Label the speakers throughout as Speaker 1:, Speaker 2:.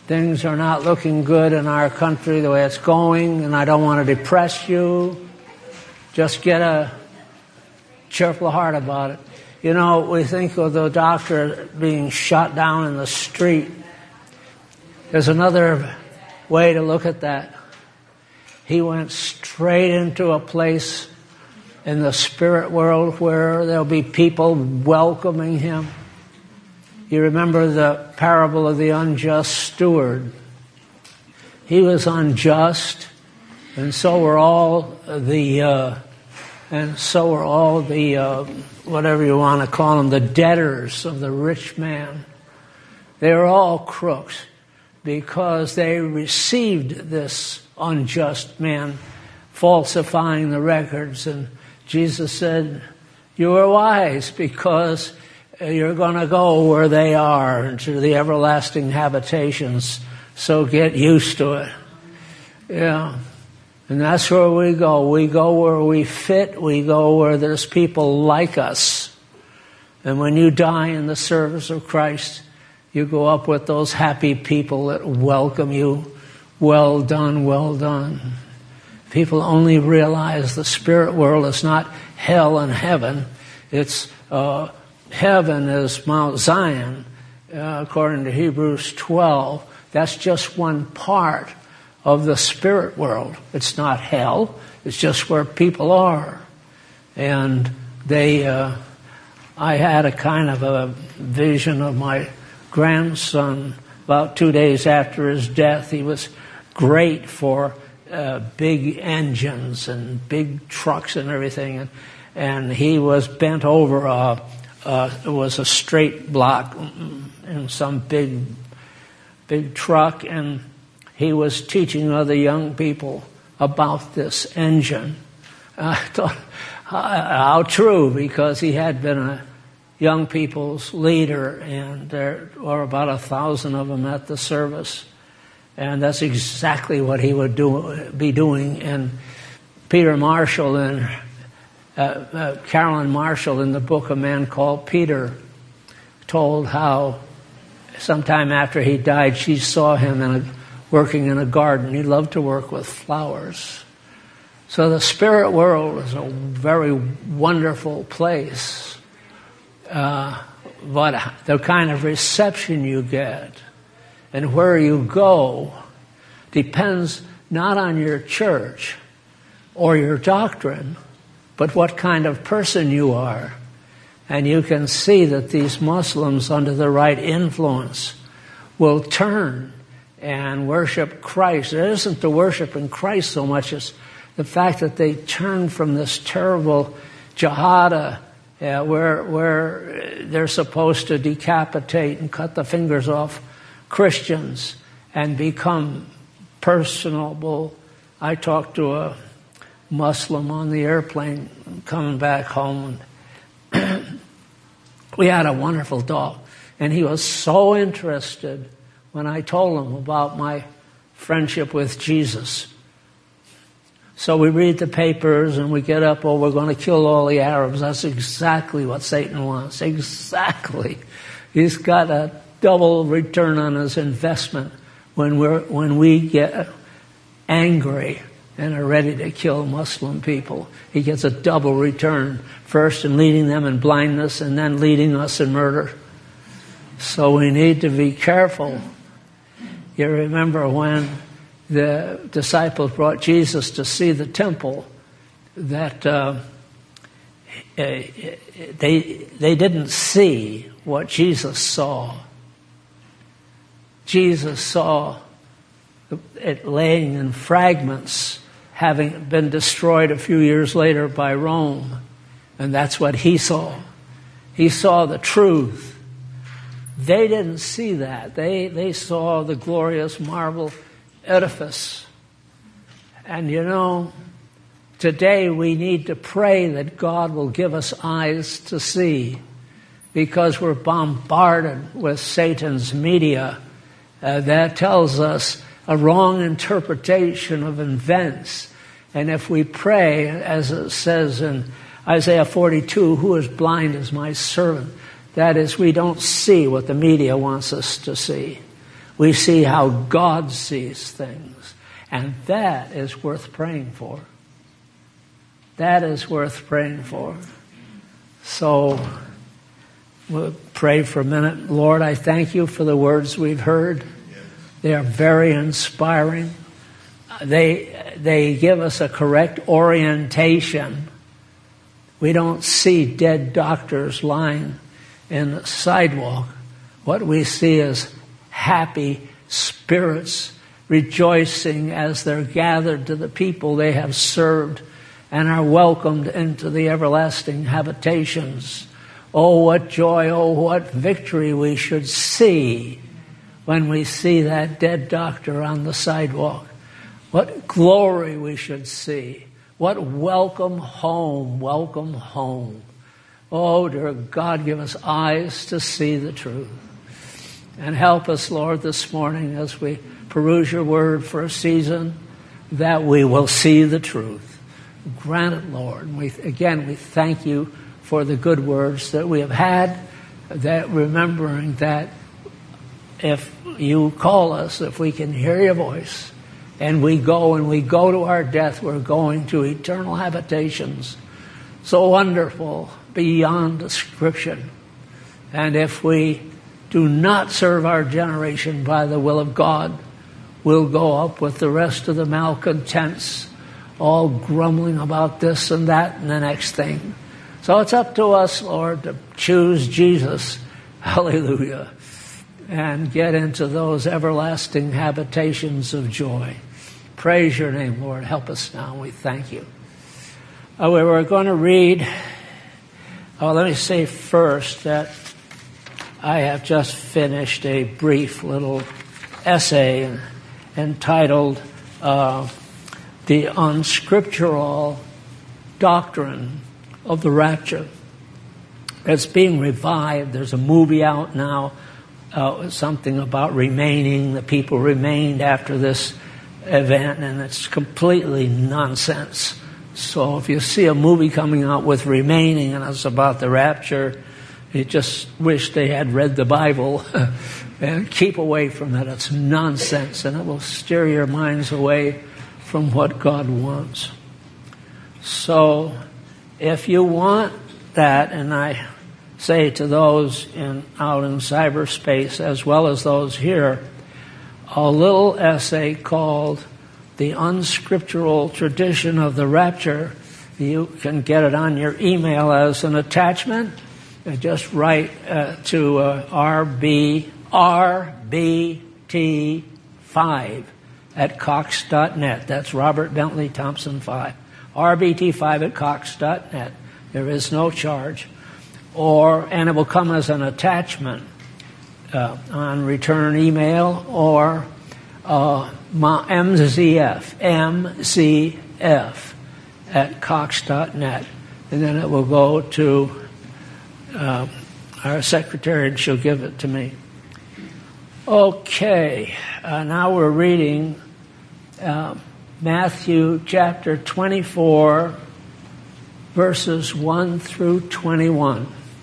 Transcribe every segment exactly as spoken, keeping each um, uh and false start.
Speaker 1: Things are not looking good in our country the way it's going, and I don't want to depress you. Just get a cheerful heart about it. You know, we think of the doctor being shot down in the street. There's another way to look at that. He went straight into a place in the spirit world where there'll be people welcoming him. You remember the parable of the unjust steward. He was unjust, and so were all the, uh, and so were all the, uh, whatever you want to call them, the debtors of the rich man. They were all crooks because they received this unjust man falsifying the records. And Jesus said, you are wise because you're going to go where they are, into the everlasting habitations. So get used to it. Yeah. And that's where we go. We go where we fit. We go where there's people like us. And when you die in the service of Christ, you go up with those happy people that welcome you. Well done, well done. People only realize the spirit world is not hell and heaven. It's uh, heaven is Mount Zion, uh, according to Hebrews twelve. That's just one part of the spirit world. It's not hell. It's just where people are. And they, uh, I had a kind of a vision of my grandson about two days after his death. He was great for uh, big engines and big trucks and everything. And, and he was bent over a, uh, it was a straight block in some big, big truck, and he was teaching other young people about this engine. I thought, how true, because he had been a young people's leader, and there were about a thousand of them at the service. And that's exactly what he would do, be doing. And Peter Marshall and uh, uh, Carolyn Marshall in the book A Man Called Peter told how sometime after he died, she saw him in a, working in a garden. He loved to work with flowers. So the spirit world is a very wonderful place. Uh, but the kind of reception you get and where you go depends not on your church or your doctrine, but what kind of person you are. And you can see that these Muslims, under the right influence, will turn and worship Christ. It isn't the worship in Christ so much as the fact that they turn from this terrible jihad, uh, where where they're supposed to decapitate and cut the fingers off Christians, and become personable. I talked to a Muslim on the airplane coming back home, and we had a wonderful talk, and he was so interested when I told him about my friendship with Jesus. So we read the papers and we get up, oh, we're going to kill all the Arabs. That's exactly what Satan wants. Exactly. He's got a double return on his investment when we're when we get angry and are ready to kill Muslim people. He gets a double return, first in leading them in blindness and then leading us in murder. So we need to be careful. You remember when the disciples brought Jesus to see the temple, that uh, they they didn't see what Jesus saw. Jesus saw it laying in fragments, having been destroyed a few years later by Rome. And that's what he saw. He saw the truth. They didn't see that. They, they saw the glorious marble edifice. And you know, today we need to pray that God will give us eyes to see, because we're bombarded with Satan's media uh, that tells us a wrong interpretation of events. And if we pray, as it says in Isaiah forty-two, who is blind is my servant. That is, we don't see what the media wants us to see. We see how God sees things. And that is worth praying for. That is worth praying for. So, we'll pray for a minute. Lord, I thank you for the words we've heard. They are very inspiring. They, they give us a correct orientation. We don't see dead doctors lying in the sidewalk. What we see is happy spirits rejoicing as they're gathered to the people they have served and are welcomed into the everlasting habitations. Oh, what joy, oh, what victory we should see when we see that dead doctor on the sidewalk. What glory we should see. What welcome home, welcome home. Oh, dear God, give us eyes to see the truth. And help us, Lord, this morning as we peruse your word for a season, that we will see the truth. Grant it, Lord. And we, again, we thank you for the good words that we have had, that remembering that if you call us, if we can hear your voice, and we go and we go to our death, we're going to eternal habitations, so wonderful, beyond description. And if we do not serve our generation by the will of God, we'll go up with the rest of the malcontents, all grumbling about this and that and the next thing. So it's up to us, Lord, to choose Jesus, hallelujah, and get into those everlasting habitations of joy. Praise your name, Lord. Help us now. We thank you. Uh, we were going to read, oh, let me say first that I have just finished a brief little essay entitled uh, The Unscriptural Doctrine of the Rapture. It's being revived. There's a movie out now, uh, something about remaining. The people remained after this event, and it's completely nonsense. So if you see a movie coming out with remaining and it's about the rapture, you just wish they had read the Bible and keep away from it. It's nonsense, and it will steer your minds away from what God wants. So if you want that, and I say to those in out in cyberspace as well as those here, a little essay called The Unscriptural Tradition of the Rapture. You can get it on your email as an attachment. Just write uh, to uh, R B R B T five at Cox dot net. That's Robert Bentley Thompson five. R B T five at Cox dot net. There is no charge. Or, and it will come as an attachment uh, on return email, or uh, M Z F, M Z F at Cox dot net. And then it will go to Uh, our secretary, and she'll give it to me. Okay, uh, now we're reading uh, Matthew chapter twenty-four, verses one through twenty-one.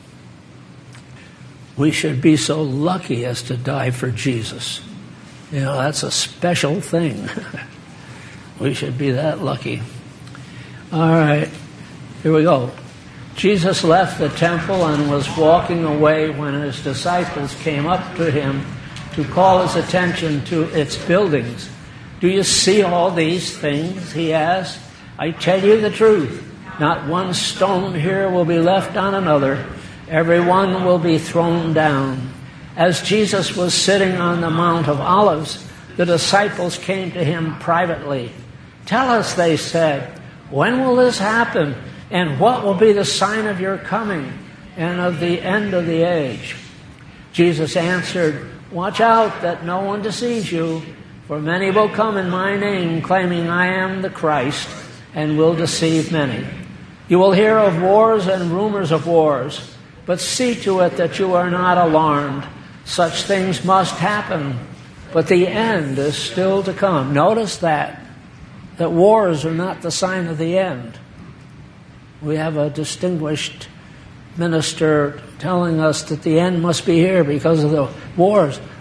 Speaker 1: We should be so lucky as to die for Jesus. You know, that's a special thing. We should be that lucky. All right, here we go. Jesus left the temple and was walking away when his disciples came up to him to call his attention to its buildings. "Do you see all these things?" he asked. "I tell you the truth. Not one stone here will be left on another. Every one will be thrown down." As Jesus was sitting on the Mount of Olives, the disciples came to him privately. "Tell us," they said, "when will this happen? And what will be the sign of your coming and of the end of the age?" Jesus answered, "Watch out that no one deceives you, for many will come in my name, claiming I am the Christ, and will deceive many. You will hear of wars and rumors of wars, but see to it that you are not alarmed. Such things must happen, but the end is still to come." Notice that, that wars are not the sign of the end. We have a distinguished minister telling us that the end must be here because of the wars.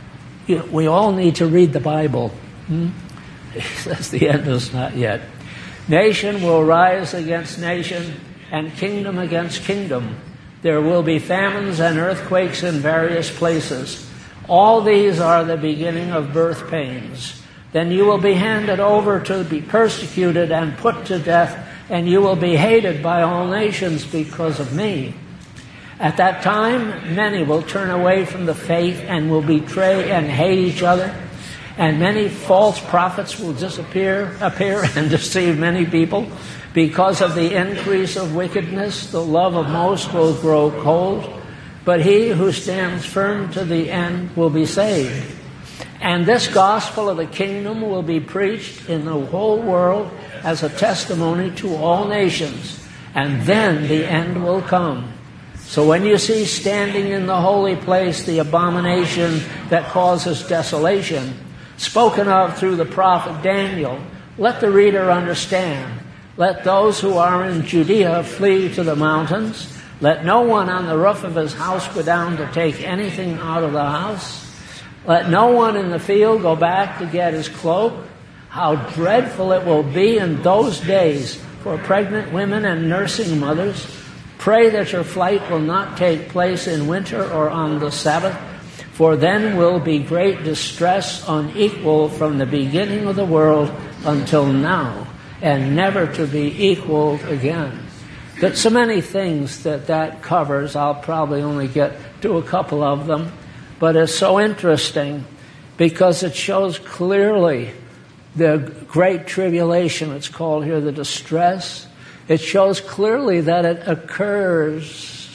Speaker 1: you know, we all need to read the Bible. Hmm? He says the end is not yet. Nation will rise against nation and kingdom against kingdom. There will be famines and earthquakes in various places. All these are the beginning of birth pains. Then you will be handed over to be persecuted and put to death, and you will be hated by all nations because of me. At that time, many will turn away from the faith and will betray and hate each other. And many false prophets will disappear, appear and deceive many people. Because of the increase of wickedness, the love of most will grow cold. But he who stands firm to the end will be saved. And this gospel of the kingdom will be preached in the whole world as a testimony to all nations. And then the end will come. So when you see standing in the holy place the abomination that causes desolation, spoken of through the prophet Daniel, let the reader understand. Let those who are in Judea flee to the mountains. Let no one on the roof of his house go down to take anything out of the house. Let no one in the field go back to get his cloak. How dreadful it will be in those days for pregnant women and nursing mothers. Pray that your flight will not take place in winter or on the Sabbath, for then will be great distress unequal from the beginning of the world until now, and never to be equaled again. There's so many things that that covers. I'll probably only get to a couple of them. But it's so interesting because it shows clearly the great tribulation. It's called here the distress. It shows clearly that it occurs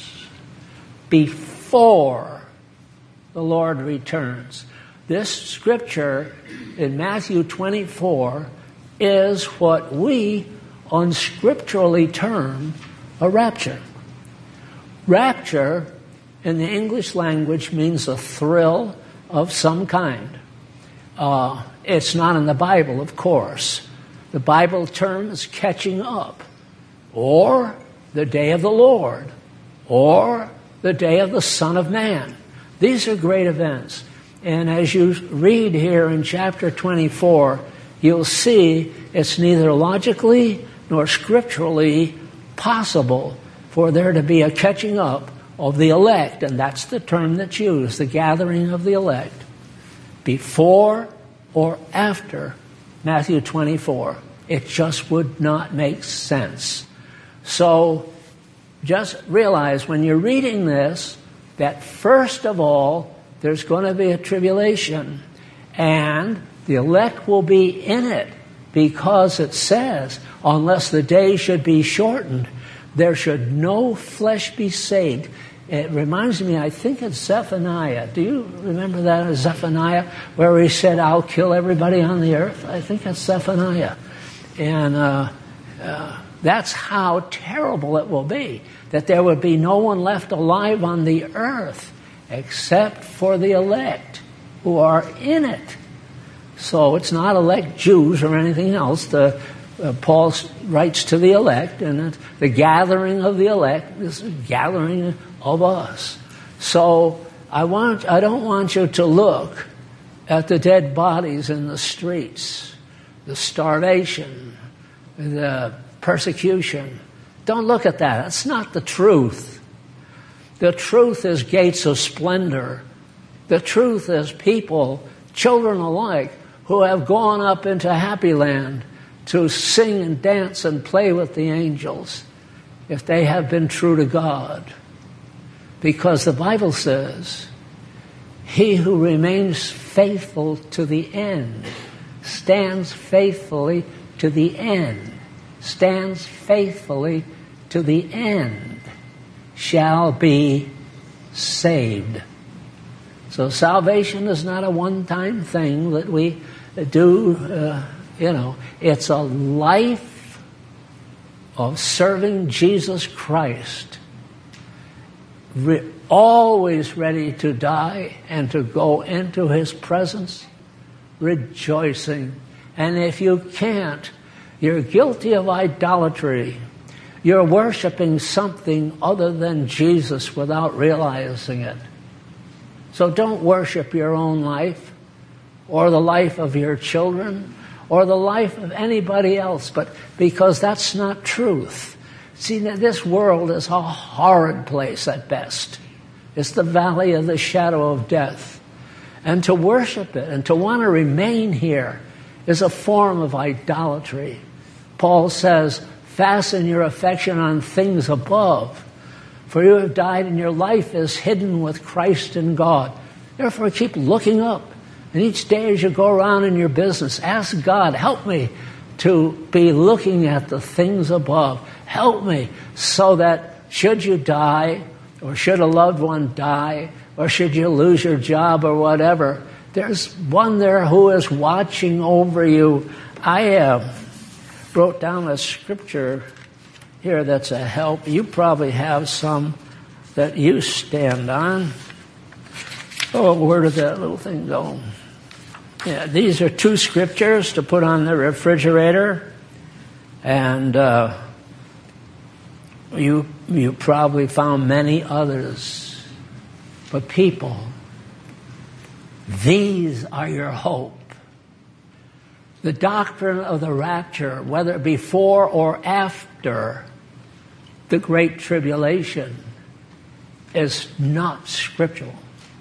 Speaker 1: before the Lord returns. This scripture in Matthew twenty-four is what we unscripturally term a rapture. Rapture in the English language means a thrill of some kind. Uh, it's not in the Bible, of course. The Bible term is catching up, or the day of the Lord, or the day of the Son of Man. These are great events. And as you read here in chapter twenty-four, you'll see it's neither logically nor scripturally possible for there to be a catching up of the elect, and that's the term that's used, the gathering of the elect, before or after Matthew twenty-four. It just would not make sense. So just realize when you're reading this that first of all, there's going to be a tribulation, and the elect will be in it because it says, unless the day should be shortened, there should no flesh be saved. It reminds me, I think it's Zephaniah. Do you remember that as Zephaniah, where he said, I'll kill everybody on the earth? I think it's Zephaniah. And uh, uh, that's how terrible it will be, that there would be no one left alive on the earth except for the elect who are in it. So it's not elect Jews or anything else. The Uh, Paul writes to the elect, and the gathering of the elect is a gathering of us. So I want, I don't want you to look at the dead bodies in the streets, the starvation, the persecution. Don't look at that. That's not the truth. The truth is gates of splendor. The truth is people, children alike, who have gone up into happy land to sing and dance and play with the angels if they have been true to God. Because the Bible says, he who remains faithful to the end, stands faithfully to the end, stands faithfully to the end, shall be saved. So salvation is not a one-time thing that we do, uh, You know, it's a life of serving Jesus Christ, re- always ready to die and to go into his presence, rejoicing. And if you can't, you're guilty of idolatry. You're worshiping something other than Jesus without realizing it. So don't worship your own life. or the life of your children or the life of anybody else, but because that's not truth. See, this world is a horrid place at best. It's the valley of the shadow of death. And to worship it and to want to remain here is a form of idolatry. Paul says, fasten your affection on things above, for you have died and your life is hidden with Christ in God. Therefore, keep looking up. And each day as you go around in your business, ask God, help me to be looking at the things above. Help me so that should you die, or should a loved one die, or should you lose your job or whatever, there's one there who is watching over you. I uh, wrote down a scripture here that's a help. You probably have some that you stand on. Oh, where did that little thing go? Yeah, these are two scriptures to put on the refrigerator. And uh, you you probably found many others. But people, these are your hope. The doctrine of the rapture, whether before or after the Great Tribulation, is not scriptural.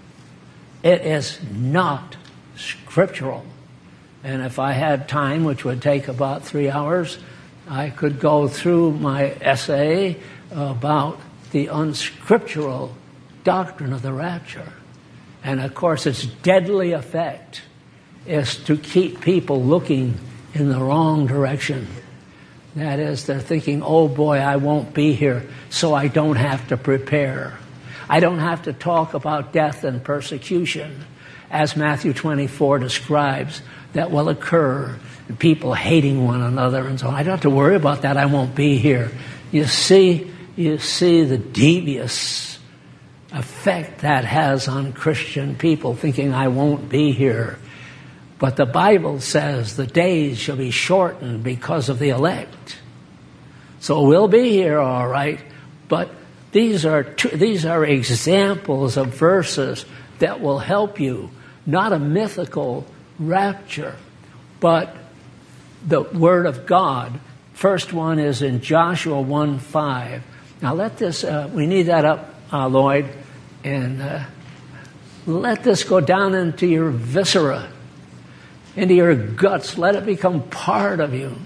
Speaker 1: It is not scriptural. And if I had time, which would take about three hours, I could go through my essay about the unscriptural doctrine of the rapture. And of course, its deadly effect is to keep people looking in the wrong direction. That is, they're thinking, oh boy, I won't be here, so I don't have to prepare. I don't have to talk about death and persecution, as Matthew twenty-four describes, that will occur, and people hating one another and so on. I don't have to worry about that. I won't be here. You see, you see the devious effect that has on Christian people, thinking I won't be here. But the Bible says the days shall be shortened because of the elect. So we'll be here, all right, but these are two, these are examples of verses that will help you. Not a mythical rapture, but the Word of God. First one is in Joshua one five. Now let this, uh, we need that up, uh, Lloyd, and uh, let this go down into your viscera, into your guts. Let it become part of you.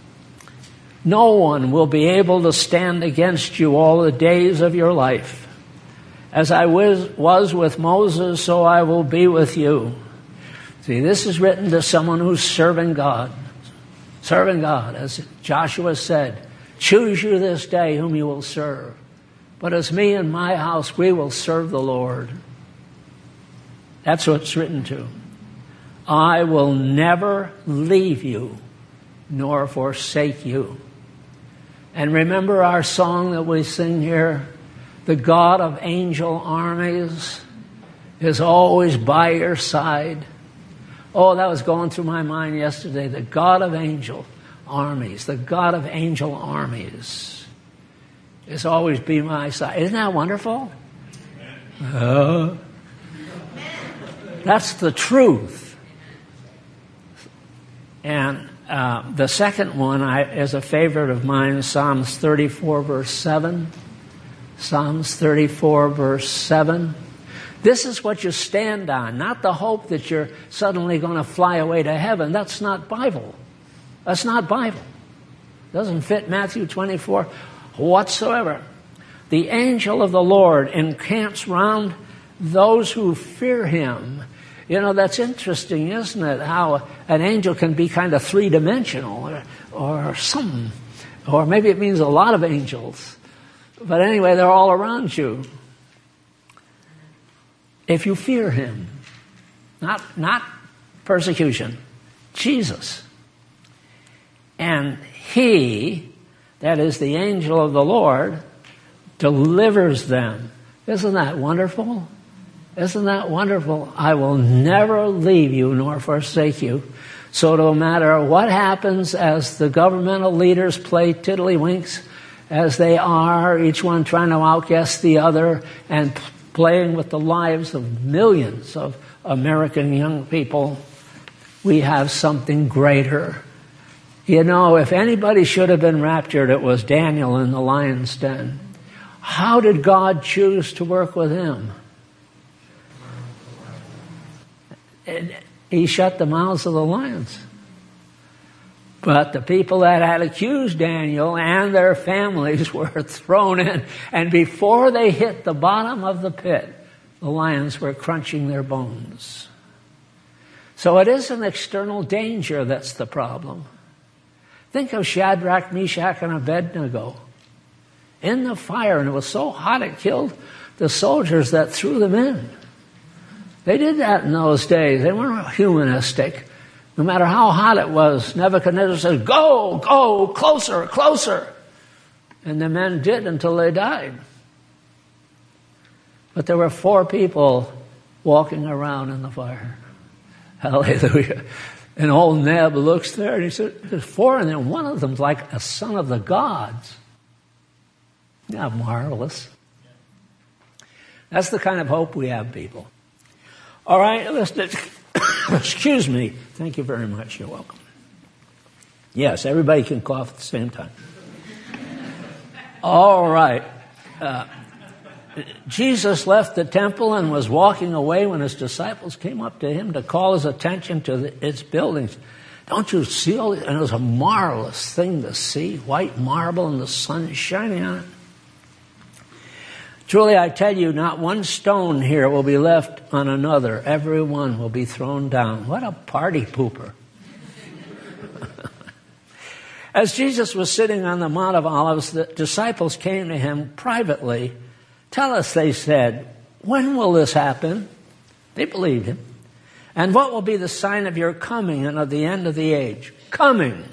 Speaker 1: No one will be able to stand against you all the days of your life. As I was, was with Moses, so I will be with you. See, this is written to someone who's serving God. Serving God, as Joshua said, choose you this day whom you will serve. But as me and my house, we will serve the Lord. That's what it's written to. I will never leave you nor forsake you. And remember our song that we sing here, the God of angel armies is always by your side. Oh, that was going through my mind yesterday. The God of angel armies, the God of angel armies is always by my side. Isn't that wonderful? Uh, that's the truth. And uh, the second one I, is a favorite of mine, Psalms thirty-four, verse seven. Psalms thirty-four, verse seven. This is what you stand on, not the hope that you're suddenly going to fly away to heaven. That's not Bible. That's not Bible. Doesn't fit Matthew twenty-four whatsoever. The angel of the Lord encamps round those who fear him. You know, that's interesting, isn't it? How an angel can be kind of three-dimensional or, or something. Or maybe it means a lot of angels. But anyway, they're all around you. If you fear him, not, not persecution, Jesus. And he, that is the angel of the Lord, delivers them. Isn't that wonderful? Isn't that wonderful? I will never leave you nor forsake you. So no matter what happens as the governmental leaders play tiddlywinks, as they are, each one trying to outguess the other and playing with the lives of millions of American young people, we have something greater. You know, if anybody should have been raptured, it was Daniel in the lion's den. How did God choose to work with him? He shut the mouths of the lions. But the people that had accused Daniel and their families were thrown in. And before they hit the bottom of the pit, the lions were crunching their bones. So it is an external danger that's the problem. Think of Shadrach, Meshach, and Abednego in the fire, and it was so hot it killed the soldiers that threw them in. They did that in those days. They weren't humanistic. No matter how hot it was, Nebuchadnezzar said, go, go, closer, closer. And the men did until they died. But there were four people walking around in the fire. Hallelujah. And old Neb looks there and he said, there's four in there. One of them's like a son of the gods. Not marvelous. That's the kind of hope we have, people. All right, listen. Excuse me. Thank you very much. You're welcome. Yes, everybody can cough at the same time. All right. Uh, Jesus left the temple and was walking away when his disciples came up to him to call his attention to the, its buildings. Don't you see all this? And it was a marvelous thing to see. White marble and the sun is shining on it. Truly, I tell you, not one stone here will be left on another. Every one will be thrown down. What a party pooper. As Jesus was sitting on the Mount of Olives, the disciples came to him privately. Tell us, they said, when will this happen? They believed him. And what will be the sign of your coming and of the end of the age? Coming.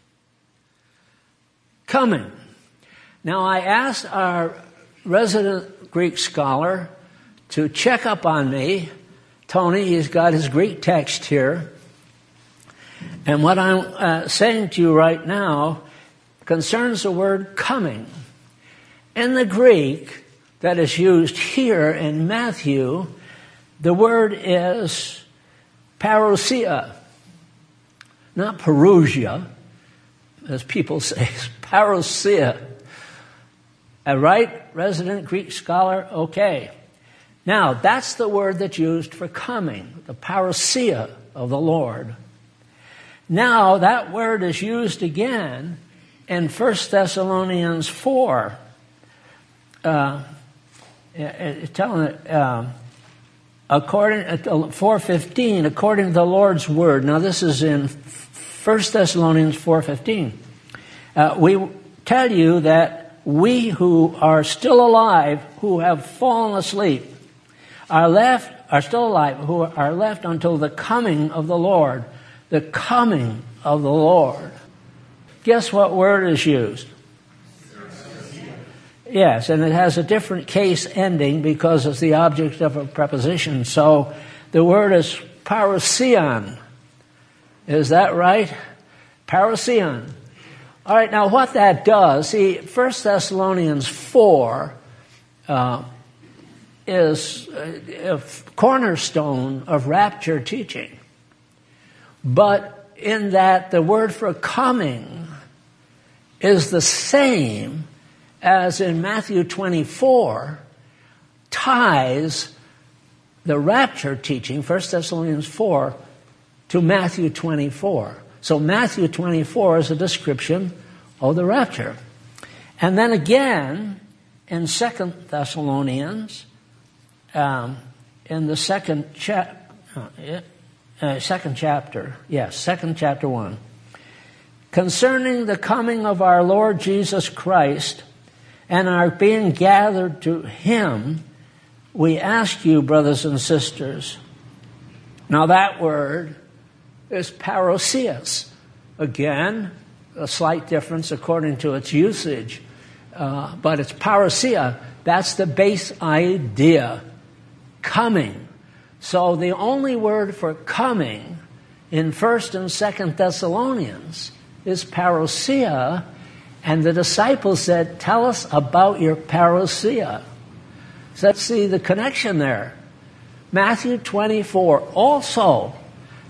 Speaker 1: Coming. Now, I asked our resident Greek scholar to check up on me. Tony, he's got his Greek text here. And what I'm uh, saying to you right now concerns the word coming. In the Greek that is used here in Matthew, the word is parousia, not parousia, as people say, it's parousia. A right resident Greek scholar? Okay. Now, that's the word that's used for coming, the parousia of the Lord. Now, that word is used again in First Thessalonians four. Uh, telling it, um, according four fifteen, according to the Lord's word. Now, this is in First Thessalonians four fifteen. Uh, we tell you that we who are still alive, who have fallen asleep, are left, are still alive, who are left until the coming of the Lord. The coming of the Lord. Guess what word is used? Yes, and it has a different case ending because it's the object of a preposition. So the word is parousian. Is that right? Parousian. All right, now what that does, see, First Thessalonians four uh, is a cornerstone of rapture teaching. But in that the word for coming is the same as in Matthew twenty-four, ties the rapture teaching, First Thessalonians four, to Matthew twenty-four. So Matthew twenty-four is a description of the rapture. And then again, in Second Thessalonians, um, in the second chapter, uh, uh, second chapter, yes, second chapter one, concerning the coming of our Lord Jesus Christ and our being gathered to him, we ask you, brothers and sisters. Now that word is parousias. Again, a slight difference according to its usage. Uh, but it's parousia. That's the base idea. Coming. So the only word for coming in First and Second Thessalonians is parousia. And the disciples said, tell us about your parousia. So let's see the connection there. Matthew twenty-four also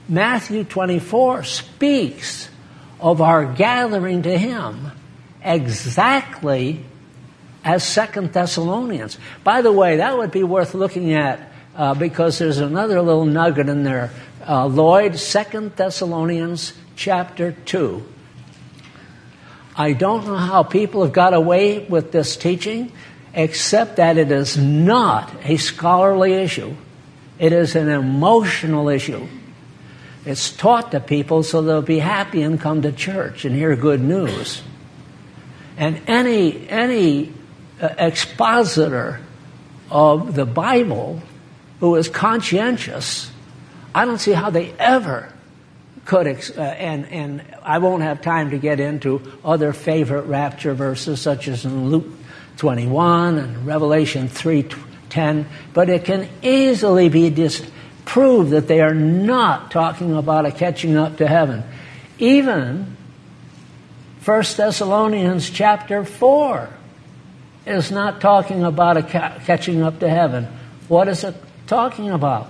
Speaker 1: Matthew twenty-four speaks of our gathering to him exactly as Second Thessalonians. By the way, that would be worth looking at uh, because there's another little nugget in there. Uh, Lloyd, Second Thessalonians chapter two. I don't know how people have got away with this teaching, except that it is not a scholarly issue. It is an emotional issue. It's taught to people so they'll be happy and come to church and hear good news. And any any uh, expositor of the Bible who is conscientious, I don't see how they ever could, ex- uh, and, and I won't have time to get into other favorite rapture verses such as in Luke twenty-one and Revelation three ten, but it can easily be disproved that they are not talking about a catching up to heaven. Even First Thessalonians chapter four is not talking about a ca- catching up to heaven. What is it talking about?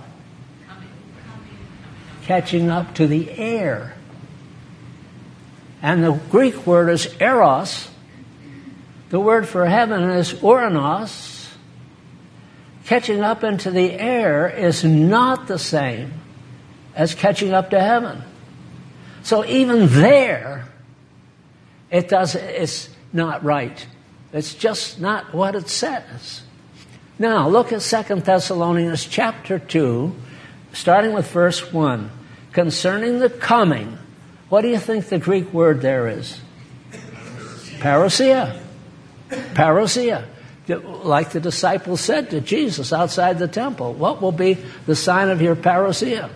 Speaker 1: Catching up to the air. And the Greek word is eros. The word for heaven is uranos. Catching up into the air is not the same as catching up to heaven. So even there, it does, it's not right. It's just not what it says. Now, look at Second Thessalonians chapter two, starting with verse one. Concerning the coming, what do you think the Greek word there is? Parousia. Parousia. Like the disciples said to Jesus outside the temple, what will be the sign of your parousia?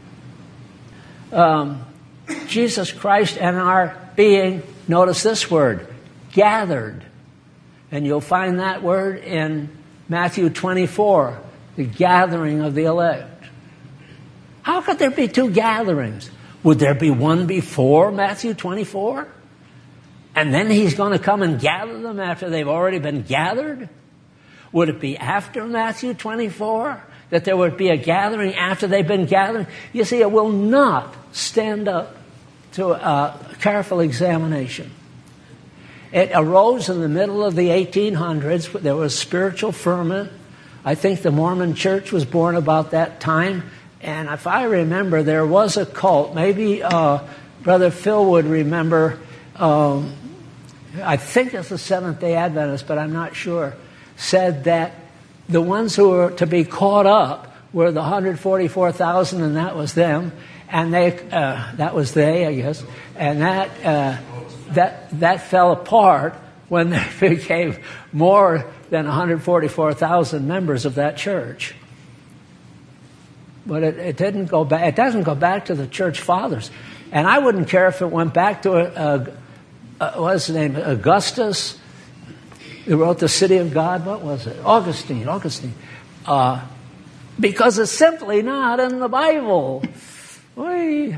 Speaker 1: Um, Jesus Christ and our being, notice this word, gathered. And you'll find that word in Matthew twenty-four, the gathering of the elect. How could there be two gatherings? Would there be one before Matthew twenty-four? And then he's going to come and gather them after they've already been gathered? Would it be after Matthew twenty-four that there would be a gathering after they've been gathered? You see, it will not stand up to a careful examination. It arose in the middle of the eighteen hundreds. There was spiritual ferment. I think the Mormon Church was born about that time. And if I remember, there was a cult. Maybe uh, Brother Phil would remember. Um, I think it's the Seventh-day Adventists, but I'm not sure. Said that the ones who were to be caught up were the one hundred forty-four thousand, and that was them. And they, uh, that was they, I guess. And that uh, that that fell apart when there became more than one hundred forty-four thousand members of that church. But it, it didn't go back. It doesn't go back to the church fathers, and I wouldn't care if it went back to a, a, a what's his name, Augustus, who wrote the City of God. What was it? Augustine. Augustine, uh, because it's simply not in the Bible. Oy.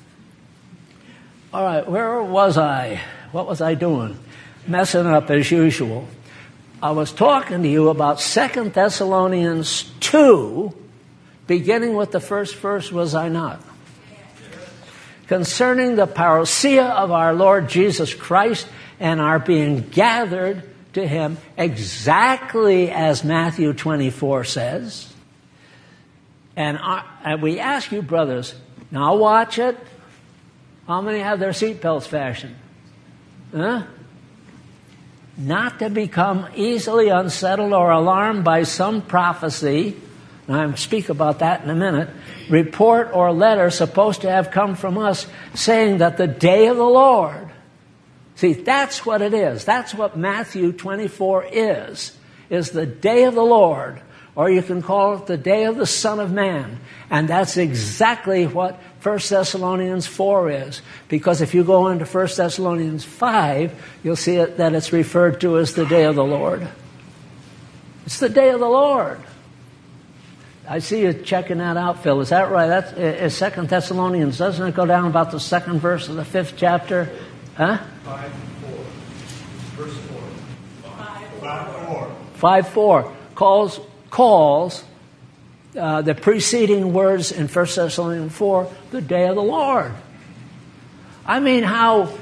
Speaker 1: All right, where was I? What was I doing? Messing up as usual. I was talking to you about Second Thessalonians two. Beginning with the first verse, was I not? Concerning the parousia of our Lord Jesus Christ and our being gathered to him, exactly as Matthew twenty-four says. And, our, and we ask you, brothers, now watch it. How many have their seatbelts fastened? Huh? Not to become easily unsettled or alarmed by some prophecy. I'll speak about that in a minute. Report or letter supposed to have come from us saying that the day of the Lord. See, that's what it is. That's what Matthew twenty-four is, is the day of the Lord. Or you can call it the day of the Son of Man. And that's exactly what First Thessalonians four is. Because if you go into First Thessalonians five, you'll see it, that it's referred to as the day of the Lord. It's the day of the Lord. I see you checking that out, Phil. Is that right? That's is Second Thessalonians. Doesn't it go down about the second verse of the fifth chapter? Huh?
Speaker 2: Five four. Verse four. Five four.
Speaker 1: Five four calls calls uh, the preceding words in First Thessalonians four, the day of the Lord. I mean, how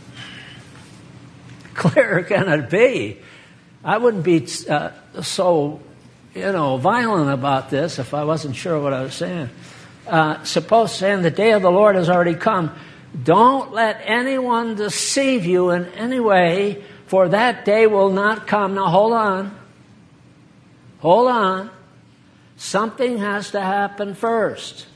Speaker 1: clear can it be? I wouldn't be uh, so, you know, violent about this if I wasn't sure what I was saying. Uh, suppose saying the day of the Lord has already come. Don't let anyone deceive you in any way, for that day will not come. Now hold on. Hold on. Something has to happen first.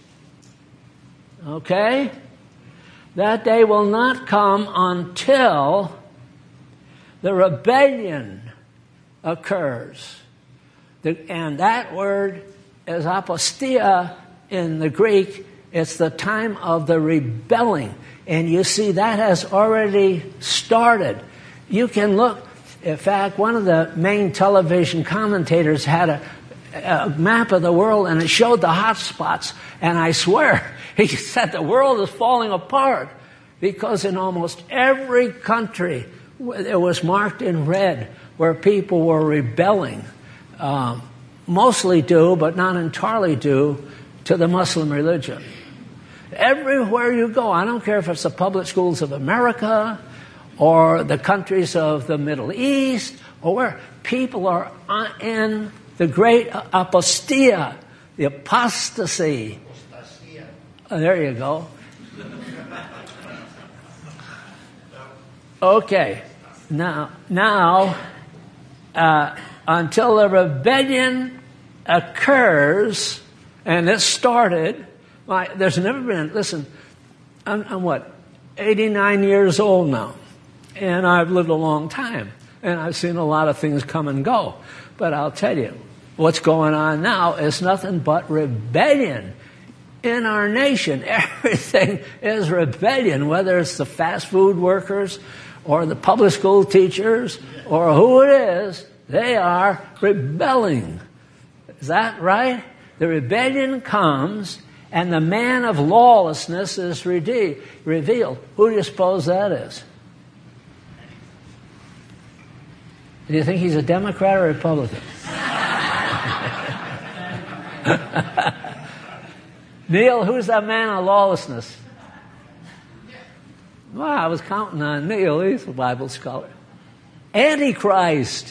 Speaker 1: Okay? That day will not come until the rebellion occurs. The, and that word is apostia in the Greek. It's the time of the rebelling. And you see, that has already started. You can look. In fact, one of the main television commentators had a, a map of the world, and it showed the hot spots. And I swear, he said the world is falling apart because in almost every country it was marked in red where people were rebelling, um, mostly due, but not entirely due, to the Muslim religion. Everywhere you go, I don't care if it's the public schools of America or the countries of the Middle East or where, people are in the great apostia, the apostasy. Oh, there you go. Okay, now, now, uh, until the rebellion occurs, and it started, like, there's never been, listen, I'm, I'm what, eighty-nine years old now, and I've lived a long time, and I've seen a lot of things come and go, but I'll tell you, what's going on now is nothing but rebellion in our nation. Everything is rebellion, whether it's the fast food workers or the public school teachers or who it is, they are rebelling. Is that right? The rebellion comes and the man of lawlessness is rede- revealed. Who do you suppose that is? Do you think he's a Democrat or a Republican? Neil, who's that man of lawlessness? Well, I was counting on Neil. He's a Bible scholar. Antichrist.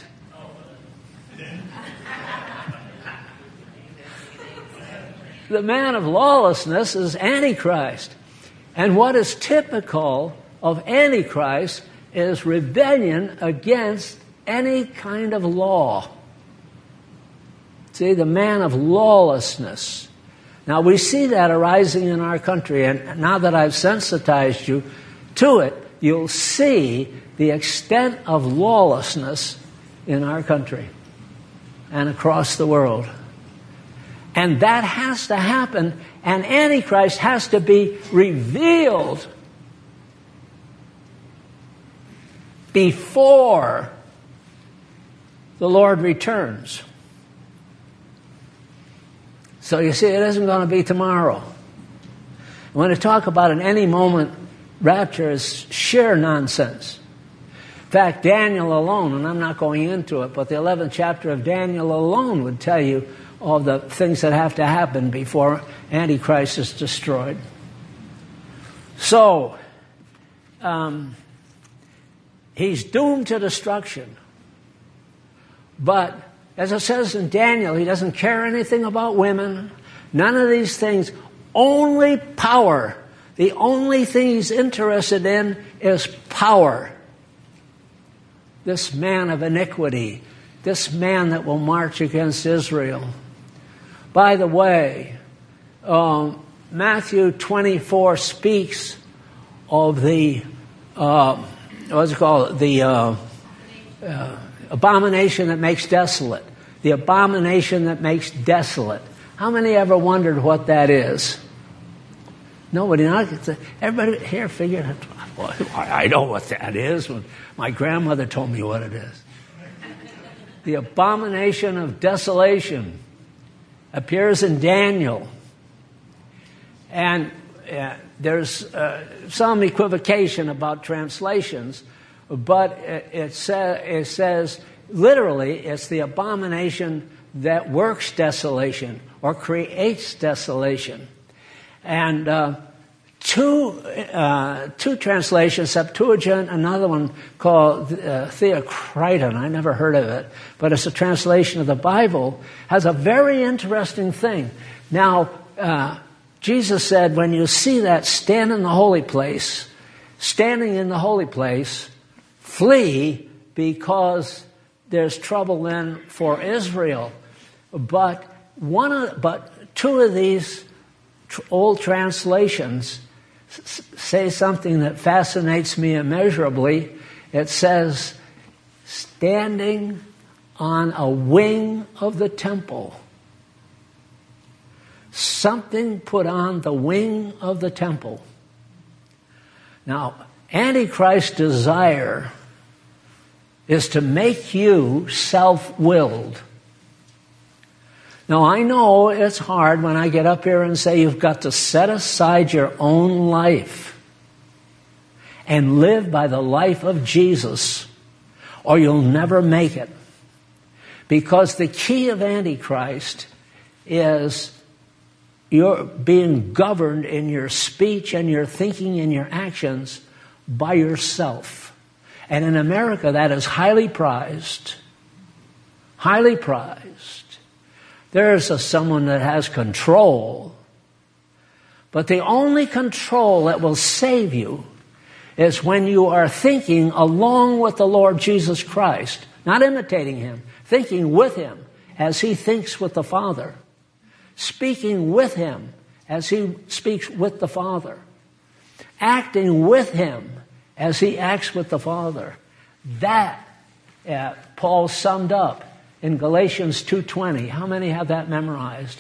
Speaker 1: The man of lawlessness is Antichrist. And what is typical of Antichrist is rebellion against any kind of law. See, the man of lawlessness. Now, we see that arising in our country, and now that I've sensitized you to it, you'll see the extent of lawlessness in our country and across the world. And that has to happen, and Antichrist has to be revealed before the Lord returns. So you see, it isn't going to be tomorrow. When I talk about an any moment rapture, is sheer nonsense. In fact, Daniel alone, and I'm not going into it, but the eleventh chapter of Daniel alone would tell you all the things that have to happen before Antichrist is destroyed. So, um, he's doomed to destruction. But, as it says in Daniel, he doesn't care anything about women. None of these things. Only power. The only thing he's interested in is power. This man of iniquity. This man that will march against Israel. By the way, um, Matthew twenty-four speaks of the, uh, what's it called, the uh, uh, abomination that makes desolate. The abomination that makes desolate. How many ever wondered what that is? Nobody. Not, everybody here figured, well, I know what that is. My grandmother told me what it is. The abomination of desolation appears in Daniel. And uh, there's uh, some equivocation about translations, but it, it, sa- it says, literally, it's the abomination that works desolation or creates desolation. And uh, two uh, two translations, Septuagint, another one called uh, Theocriton, I never heard of it, but it's a translation of the Bible, has a very interesting thing. Now, uh, Jesus said, when you see that, stand in the holy place, standing in the holy place, flee, because there's trouble then for Israel. But one of, but two of these tr- old translations s- say something that fascinates me immeasurably. It says, standing on a wing of the temple. Something put on the wing of the temple. Now, Antichrist's desire is to make you self-willed. Now, I know it's hard when I get up here and say you've got to set aside your own life and live by the life of Jesus, or you'll never make it. Because the key of Antichrist is you're being governed in your speech and your thinking and your actions by yourself. And in America, that is highly prized. Highly prized. There's a, someone that has control. But the only control that will save you is when you are thinking along with the Lord Jesus Christ. Not imitating Him. Thinking with Him as He thinks with the Father. Speaking with Him as He speaks with the Father. Acting with Him as He acts with the Father. That uh, Paul summed up in Galatians two twenty. How many have that memorized?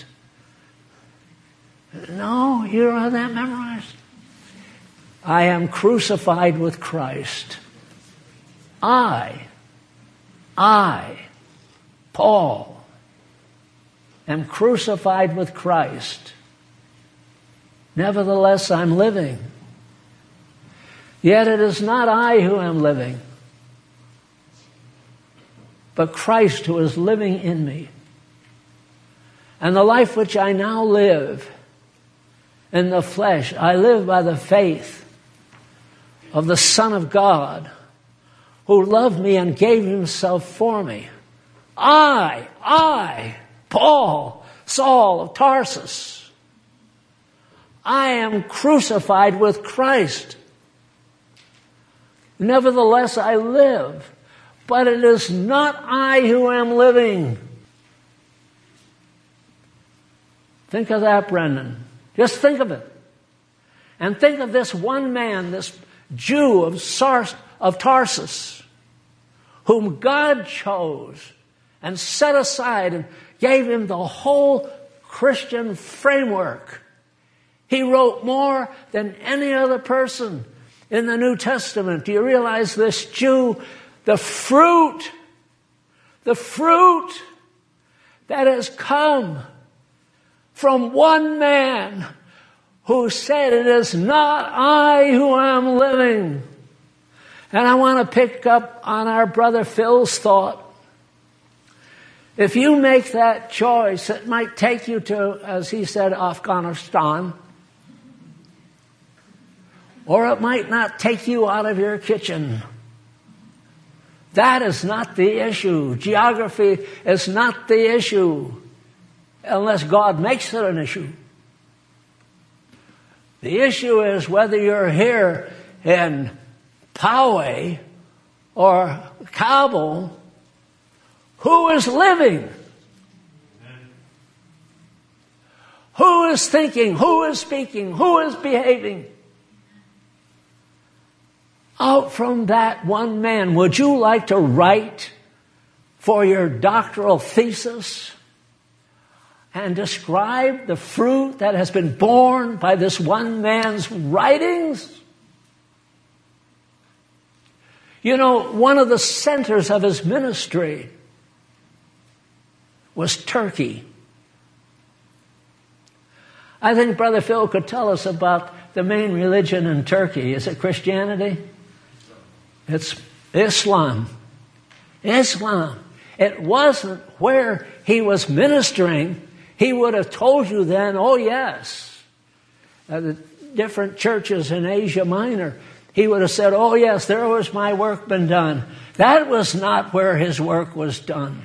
Speaker 1: No, you don't have that memorized? I am crucified with Christ. I, I, Paul, am crucified with Christ. Nevertheless, I'm living. Yet it is not I who am living, but Christ who is living in me. And the life which I now live in the flesh, I live by the faith of the Son of God, who loved me and gave Himself for me. I, I, Paul, Saul of Tarsus, I am crucified with Christ. Nevertheless, I live, but it is not I who am living. Think of that, Brendan. Just think of it. And think of this one man, this Jew of, Sars, of Tarsus, whom God chose and set aside and gave him the whole Christian framework. He wrote more than any other person in the New Testament. Do you realize this Jew, the fruit, the fruit that has come from one man who said, it is not I who am living. And I want to pick up on our brother Phil's thought. If you make that choice, it might take you to, as he said, Afghanistan. Or it might not take you out of your kitchen. That is not the issue. Geography is not the issue unless God makes it an issue. The issue is whether you're here in Poway or Kabul, who is living? Who is thinking? Who is speaking? Who is behaving? Out from that one man, would you like to write for your doctoral thesis and describe the fruit that has been born by this one man's writings? You know, one of the centers of his ministry was Turkey. I think Brother Phil could tell us about the main religion in Turkey. Is it Christianity? It's Islam. Islam. It wasn't where he was ministering, he would have told you then, oh yes, uh, the different churches in Asia Minor, he would have said, oh yes, there was my work been done. That was not where his work was done.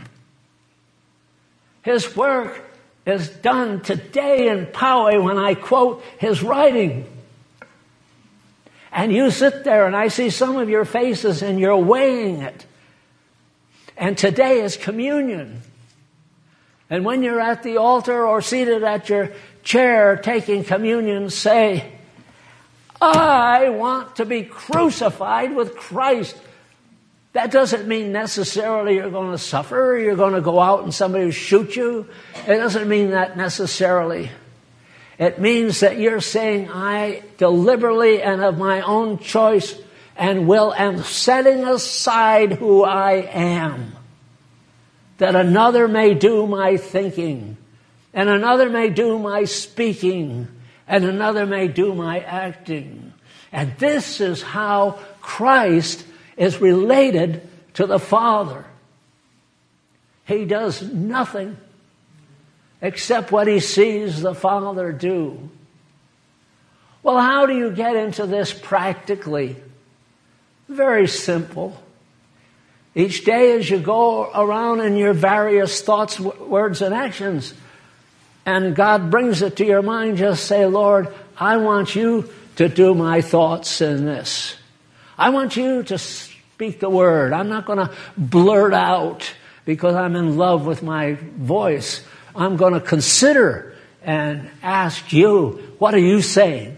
Speaker 1: His work is done today in Poway when I quote his writing. And you sit there and I see some of your faces and you're weighing it. And today is communion. And when you're at the altar or seated at your chair taking communion, say, I want to be crucified with Christ. That doesn't mean necessarily you're going to suffer or you're going to go out and somebody will shoot you. It doesn't mean that necessarily. It means that you're saying, I deliberately and of my own choice and will am setting aside who I am, that another may do my thinking, and another may do my speaking, and another may do my acting. And this is how Christ is related to the Father. He does nothing except what he sees the Father do. Well, how do you get into this practically? Very simple. Each day as you go around in your various thoughts, w- words, and actions, and God brings it to your mind, just say, Lord, I want you to do my thoughts in this. I want you to speak the word. I'm not going to blurt out because I'm in love with my voice. I'm going to consider and ask you, what are you saying?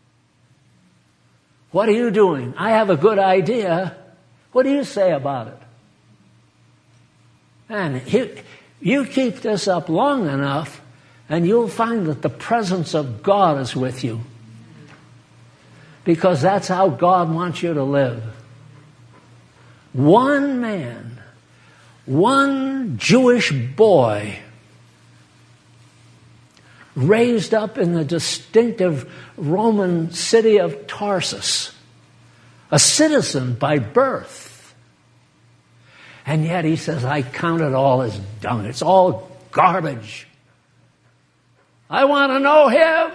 Speaker 1: What are you doing? I have a good idea. What do you say about it? And you, you keep this up long enough, and you'll find that the presence of God is with you. Because that's how God wants you to live. One man, one Jewish boy, raised up in the distinctive Roman city of Tarsus, a citizen by birth. And yet he says, I count it all as dung. It's all garbage. I want to know him.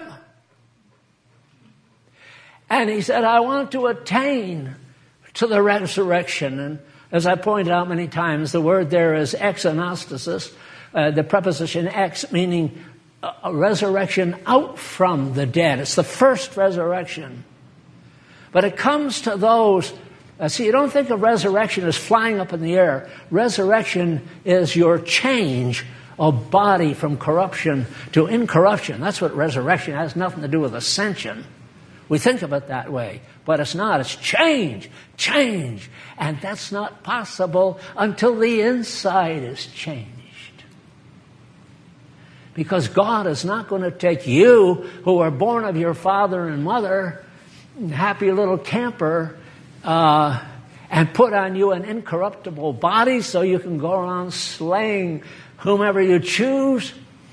Speaker 1: And he said, I want to attain to the resurrection. And as I pointed out many times, the word there is exanastasis, uh, the preposition ex, meaning a resurrection out from the dead. It's the first resurrection. But it comes to those, uh, see, you don't think of resurrection as flying up in the air. Resurrection is your change of body from corruption to incorruption. That's what resurrection has. Nothing to do with ascension. We think of it that way, but it's not. It's change, change. And that's not possible until the inside is changed. Because God is not going to take you, who are born of your father and mother, happy little camper, uh, and put on you an incorruptible body so you can go around slaying whomever you choose.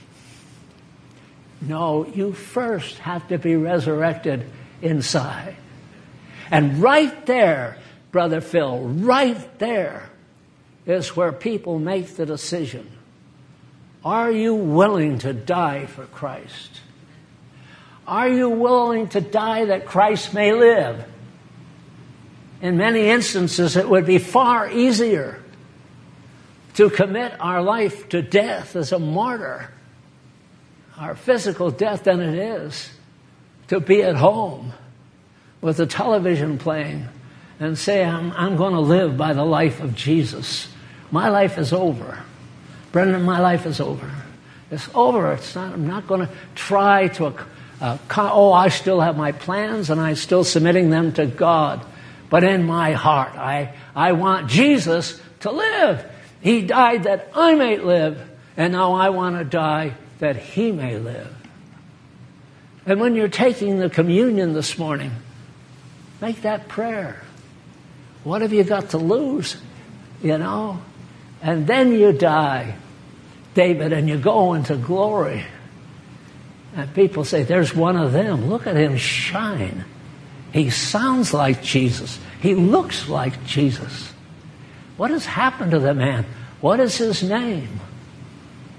Speaker 1: No, you first have to be resurrected inside. And right there, Brother Phil, right there is where people make the decision. Are you willing to die for Christ? Are you willing to die that Christ may live? In many instances, it would be far easier to commit our life to death as a martyr, our physical death, than it is to be at home with the television playing and say, I'm, I'm going to live by the life of Jesus. My life is over. Brendan, my life is over. It's over. It's not, I'm not going to try to, uh, oh, I still have my plans and I'm still submitting them to God. But in my heart, I, I want Jesus to live. He died that I may live, and now I want to die that he may live. And when you're taking the communion this morning, make that prayer. What have you got to lose? You know? And then you die, David, and you go into glory. And people say, there's one of them. Look at him shine. He sounds like Jesus. He looks like Jesus. What has happened to the man? What is his name?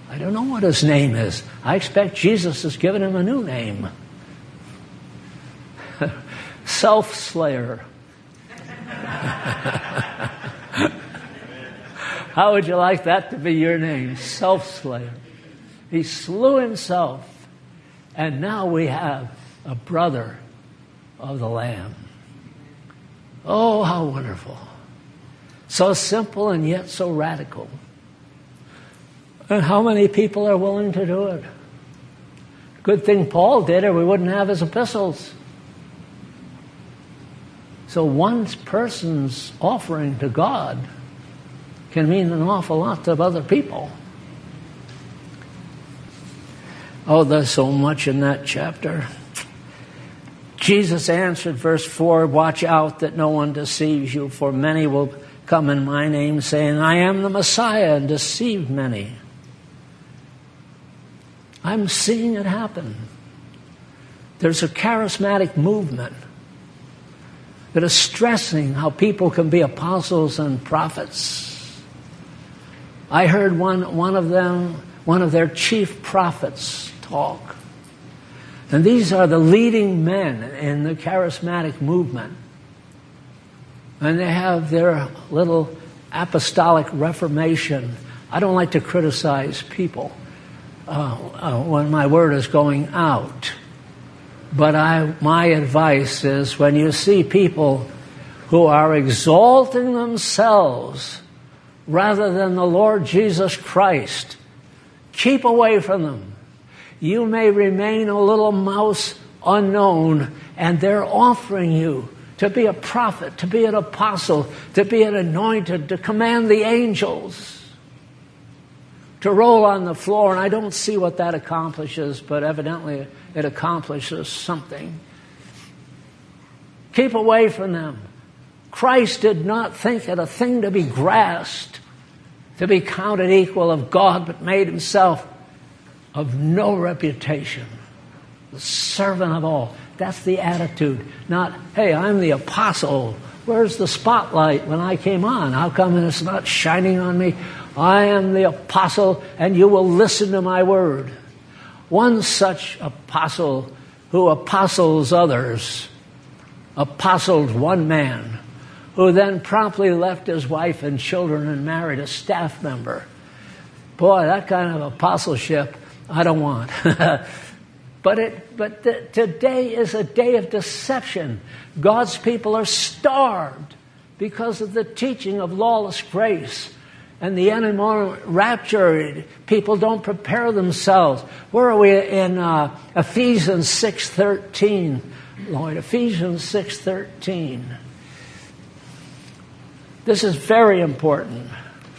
Speaker 1: I don't know what his name is. I expect Jesus has given him a new name. Self-slayer. How would you like that to be your name? Self-slayer. He slew himself, and now we have a brother of the Lamb. Oh, how wonderful. So simple and yet so radical. And how many people are willing to do it? Good thing Paul did, or we wouldn't have his epistles. So one person's offering to God can mean an awful lot to other people. Oh, there's so much in that chapter. Jesus answered, verse four, watch out that no one deceives you, for many will come in my name, saying, I am the Messiah, and deceive many. I'm seeing it happen. There's a charismatic movement that is stressing how people can be apostles and prophets. I heard one, one of them, one of their chief prophets talk. And these are the leading men in the charismatic movement. And they have their little apostolic reformation. I don't like to criticize people uh, uh, when my word is going out. But I, my advice is when you see people who are exalting themselves rather than the Lord Jesus Christ, keep away from them. You may remain a little mouse unknown, and they're offering you to be a prophet, to be an apostle, to be an anointed, to command the angels, to roll on the floor. And I don't see what that accomplishes, but evidently it accomplishes something. Keep away from them. Christ did not think it a thing to be grasped, to be counted equal of God, but made himself of no reputation, the servant of all. That's the attitude. Not, hey, I'm the apostle. Where's the spotlight when I came on? How come it's not shining on me? I am the apostle, and you will listen to my word. One such apostle who apostles others, apostled one man, who then promptly left his wife and children and married a staff member. Boy, that kind of apostleship I don't want. But it, but the, today is a day of deception. God's people are starved because of the teaching of lawless grace. And the enemy rapture, people don't prepare themselves. Where are we in uh, Ephesians six thirteen? Lord, Ephesians six thirteen. This is very important.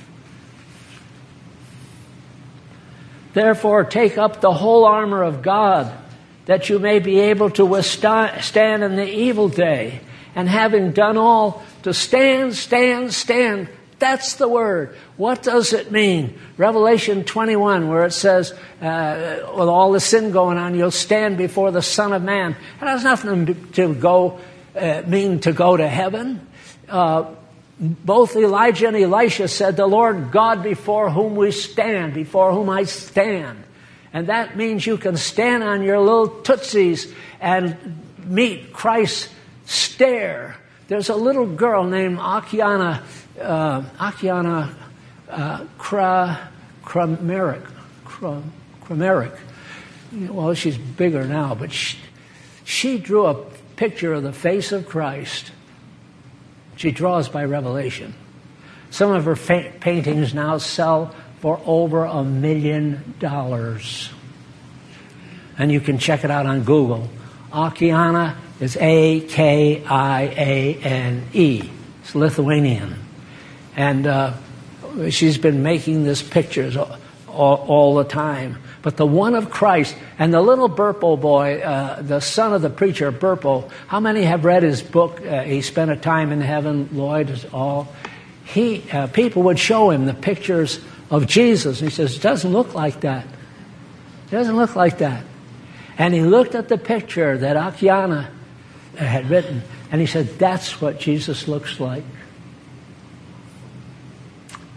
Speaker 1: Therefore, take up the whole armor of God, that you may be able to withstand in the evil day. And having done all, to stand, stand, stand. That's the word. What does it mean? Revelation twenty-one, where it says, uh, with all the sin going on, you'll stand before the Son of Man. It has nothing to go uh, mean to go to heaven. Uh, Both Elijah and Elisha said, the Lord God before whom we stand, before whom I stand. And that means you can stand on your little tootsies and meet Christ's stare. There's a little girl named Akiana, uh, Akiana uh, Kra, Krameric. Kram, Krameric. Well, she's bigger now, but she, she drew a picture of the face of Christ. She draws by revelation. Some of her fa- paintings now sell for over a million dollars. And you can check it out on Google. Akiana is A K I A N E. It's Lithuanian. And uh, she's been making these pictures all, all the time. But the one of Christ, and the little Burpo boy, uh, the son of the preacher, Burpo, how many have read his book, uh, He Spent a Time in Heaven, Lloyd, is all? He, uh, people would show him the pictures of Jesus. And he says, it doesn't look like that. It doesn't look like that. And he looked at the picture that Akiana had written, and he said, that's what Jesus looks like.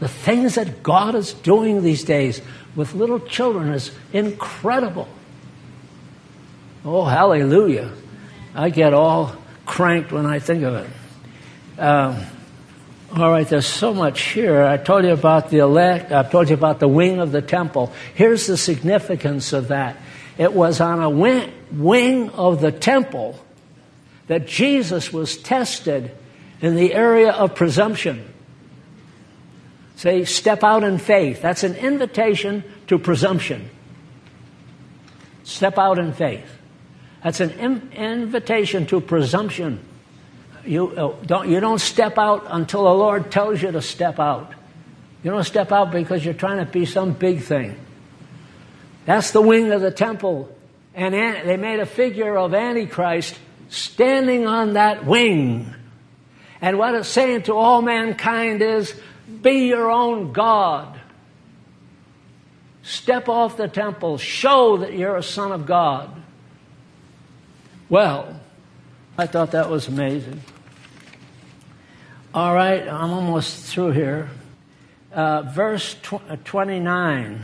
Speaker 1: The things that God is doing these days with little children is incredible. Oh, hallelujah. I get all cranked when I think of it. Um, all right, there's so much here. I told you about the elect. I told you about the wing of the temple. Here's the significance of that. It was on a wing, wing of the temple that Jesus was tested in the area of presumption. Say, step out in faith. That's an invitation to presumption. Step out in faith. That's an in- invitation to presumption. You uh, don't you don't step out until the Lord tells you to step out. You don't step out because you're trying to be some big thing. That's the wing of the temple. And an- they made a figure of Antichrist standing on that wing. And what it's saying to all mankind is, be your own God. Step off the temple. Show that you're a son of God. Well, I thought that was amazing. All right, I'm almost through here. Uh, verse tw- twenty-nine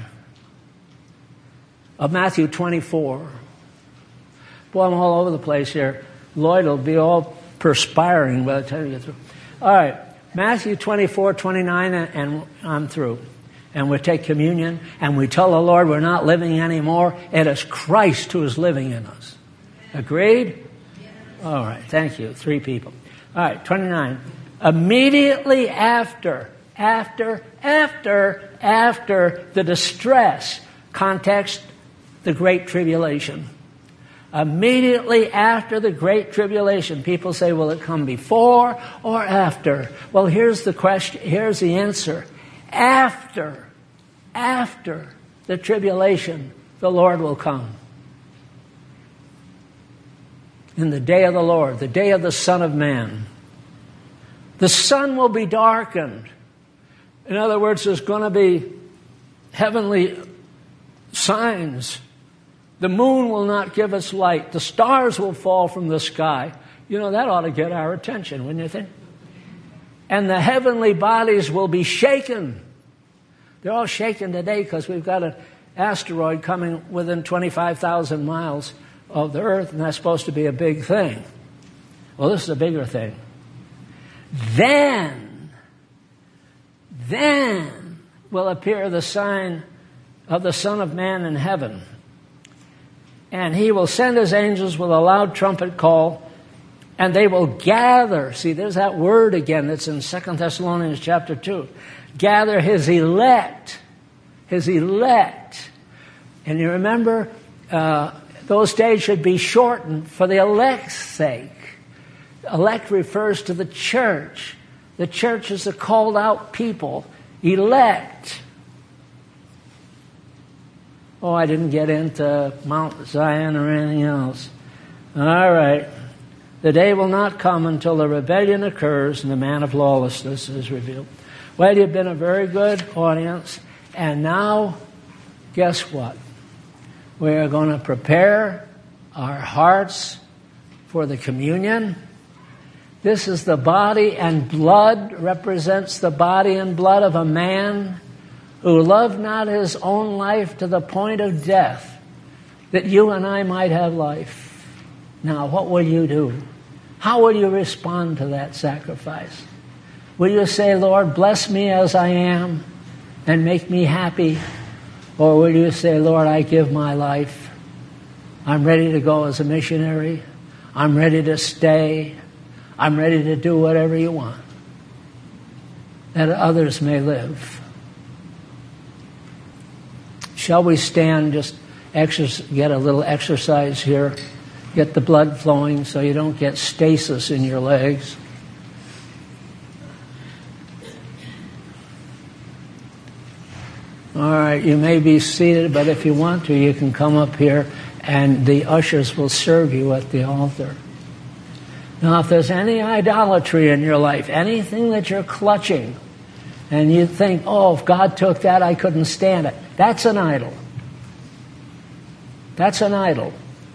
Speaker 1: of Matthew twenty-four. Boy, I'm all over the place here. Lloyd will be all perspiring by the time you get through. All right, Matthew twenty-four, twenty-nine, and I'm through. And we take communion, and we tell the Lord we're not living anymore. It is Christ who is living in us. Agreed? All right, thank you. Three people. All right, twenty-nine. Immediately after, after, after, after the distress, context, the Great Tribulation. Immediately after the Great Tribulation. People say, will it come before or after? Well, here's the question, here's the answer. After, after the tribulation, the Lord will come. In the day of the Lord, the day of the Son of Man. The sun will be darkened. In other words, there's going to be heavenly signs. The moon will not give its light. The stars will fall from the sky. You know, that ought to get our attention, wouldn't you think? And the heavenly bodies will be shaken. They're all shaken today because we've got an asteroid coming within twenty-five thousand miles of the earth, and that's supposed to be a big thing. Well, this is a bigger thing. Then, then will appear the sign of the Son of Man in heaven. And he will send his angels with a loud trumpet call, and they will gather. See, there's that word again that's in Second Thessalonians chapter two. Gather his elect. His elect. And you remember, uh, those days should be shortened for the elect's sake. Elect refers to the church. The church is the called out people. Elect. Oh, I didn't get into Mount Zion or anything else. All right. The day will not come until the rebellion occurs and the man of lawlessness is revealed. Well, you've been a very good audience. And now, guess what? We are going to prepare our hearts for the communion. This is the body and blood, represents the body and blood of a man who loved not his own life to the point of death, that you and I might have life. Now, what will you do? How will you respond to that sacrifice? Will you say, Lord, bless me as I am and make me happy? Or will you say, Lord, I give my life. I'm ready to go as a missionary. I'm ready to stay. I'm ready to do whatever you want, that others may live. Shall we stand, just exercise, get a little exercise here, get the blood flowing so you don't get stasis in your legs. All right, you may be seated, but if you want to, you can come up here and the ushers will serve you at the altar. Now, if there's any idolatry in your life, anything that you're clutching, and you think, oh, if God took that, I couldn't stand it. That's an idol. That's an idol.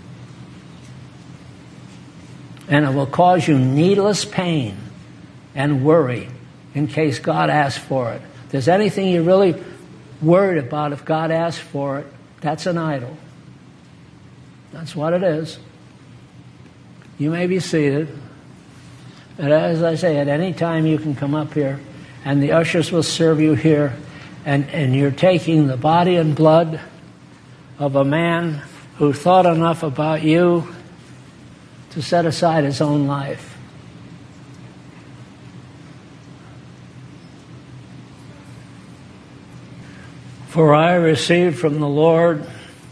Speaker 1: And it will cause you needless pain and worry in case God asks for it. there's anything you're really worried about, if God asks for it, that's an idol. That's what it is. You may be seated. And as I say, at any time you can come up here, and the ushers will serve you here, and, and you're taking the body and blood of a man who thought enough about you to set aside his own life. For I received from the Lord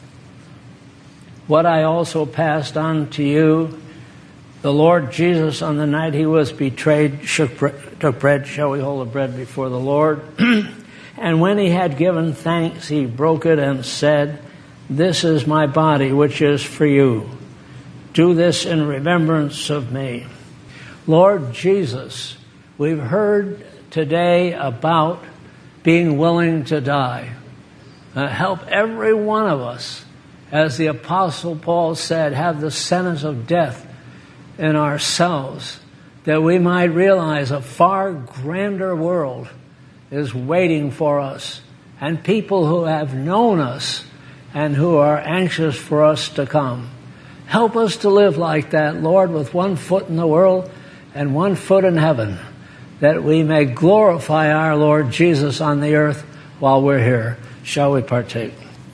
Speaker 1: what I also passed on to you. The Lord Jesus, on the night he was betrayed, shook bre- took bread. Shall we hold the bread before the Lord? And when he had given thanks, he broke it and said, "This is my body, which is for you. Do this in remembrance of me." Lord Jesus, we've heard today about being willing to die. Uh, help every one of us, as the Apostle Paul said, have the sentence of death in ourselves, that we might realize a far grander world is waiting for us, and people who have known us and who are anxious for us to come. Help us to live like that, Lord, with one foot in the world and one foot in heaven, that we may glorify our Lord Jesus on the earth while we're here. Shall we partake?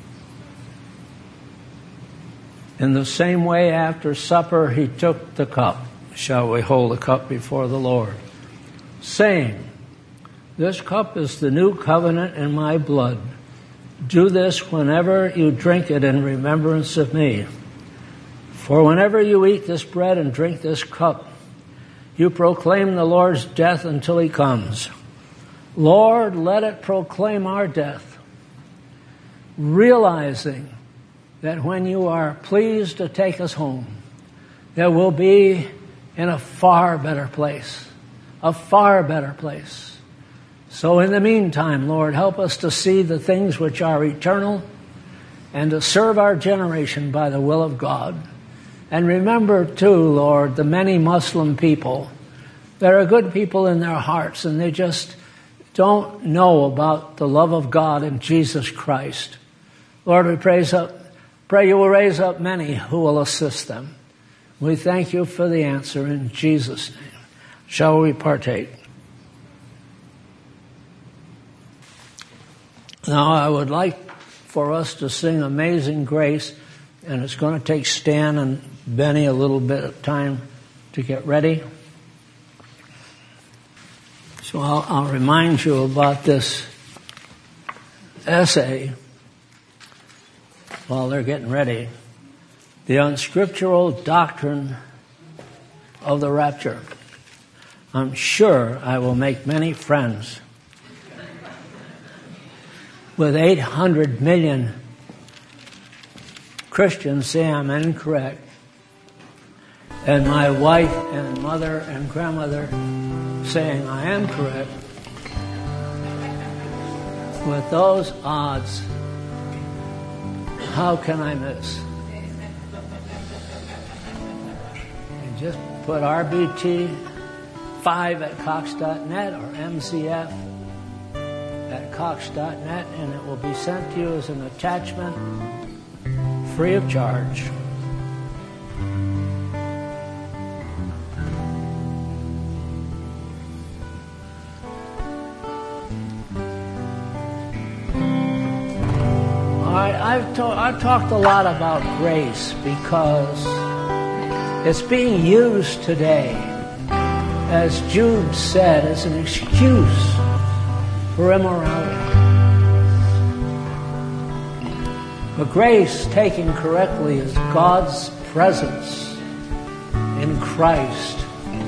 Speaker 1: In the same way, after supper, he took the cup. Shall we hold the cup before the Lord? Saying, "This cup is the new covenant in my blood. Do this whenever you drink it in remembrance of me. For whenever you eat this bread and drink this cup, you proclaim the Lord's death until he comes." Lord, let it proclaim our death, realizing that when you are pleased to take us home, that we'll be in a far better place, a far better place. So in the meantime, Lord, help us to see the things which are eternal and to serve our generation by the will of God. And remember, too, Lord, the many Muslim people that are good people in their hearts, and they just don't know about the love of God in Jesus Christ. Lord, we praise up, pray you will raise up many who will assist them. We thank you for the answer in Jesus' name. Shall we partake? Now, I would like for us to sing Amazing Grace, and it's going to take Stan and Benny a little bit of time to get ready. So I'll, I'll remind you about this essay while they're getting ready. The unscriptural doctrine of the rapture. I'm sure I will make many friends. With eight hundred million Christians say I'm incorrect, and my wife and mother and grandmother saying I am correct, with those odds, how can I miss? And just put R B T five at Cox dot net or M C F at Cox dot net, and it will be sent to you as an attachment free of charge. I've, ta- I've talked a lot about grace because it's being used today, as Jude said, as an excuse for immorality. But grace, taken correctly, is God's presence in Christ,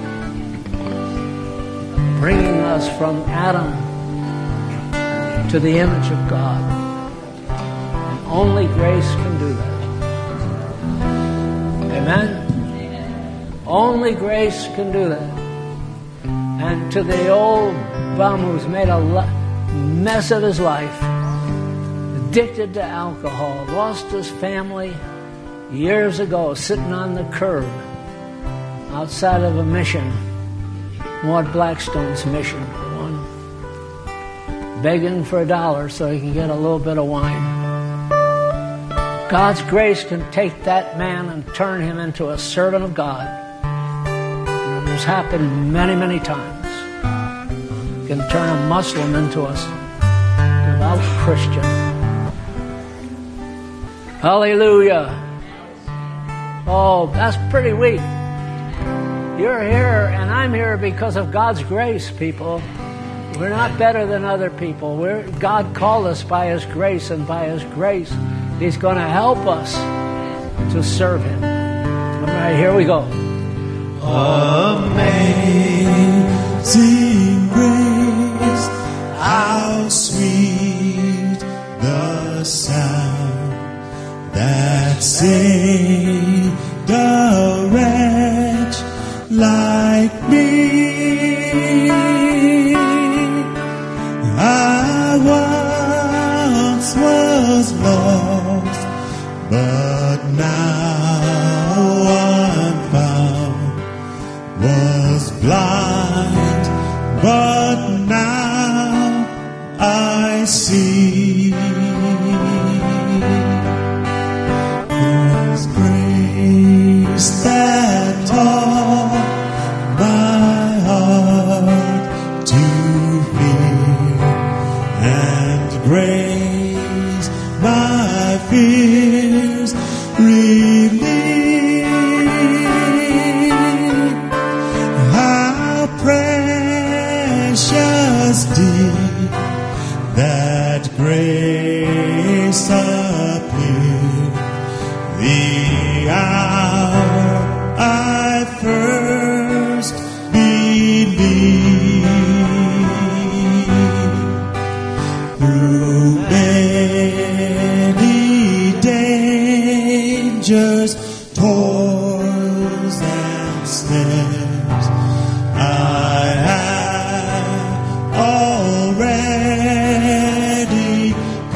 Speaker 1: bringing us from Adam to the image of God. Only grace can do that. Amen? Only grace can do that. And to the old bum who's made a mess of his life, addicted to alcohol, lost his family years ago, sitting on the curb outside of a mission, Maud Blackstone's mission, for one. begging for a dollar so he can get a little bit of wine. God's grace can take that man and turn him into a servant of God. And it's happened many, many times. It can turn a Muslim into a devout Christian. Hallelujah. Oh, that's pretty weak. You're here and I'm here because of God's grace, people. We're not better than other people. We're, God called us by His grace, and by His grace, He's going to help us to serve Him. All right, here we go.
Speaker 3: Amazing grace, how sweet the sound that saved a wretch like me. I once was lost, but now I'm found. Was blind, but now I see. His grace that taught my heart to fear, and grace my fears relieved. How precious did that grace appear, the hour I first believed. Through many dangers, toils, and snares, I have already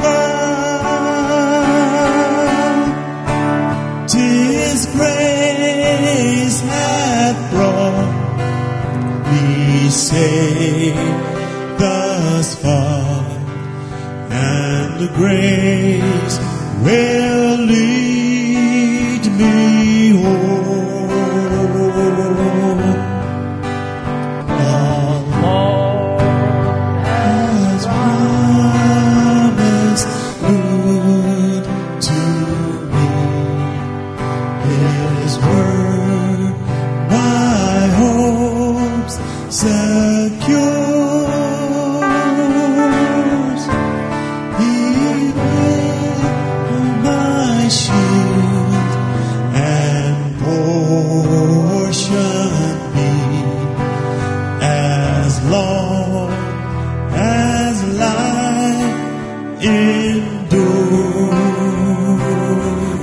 Speaker 3: come. 'Tis grace hath brought me safe thus far, and grace will lead me home. Has promised good to me. His word my hopes secures. He will my shield and portion be, as long as life endures.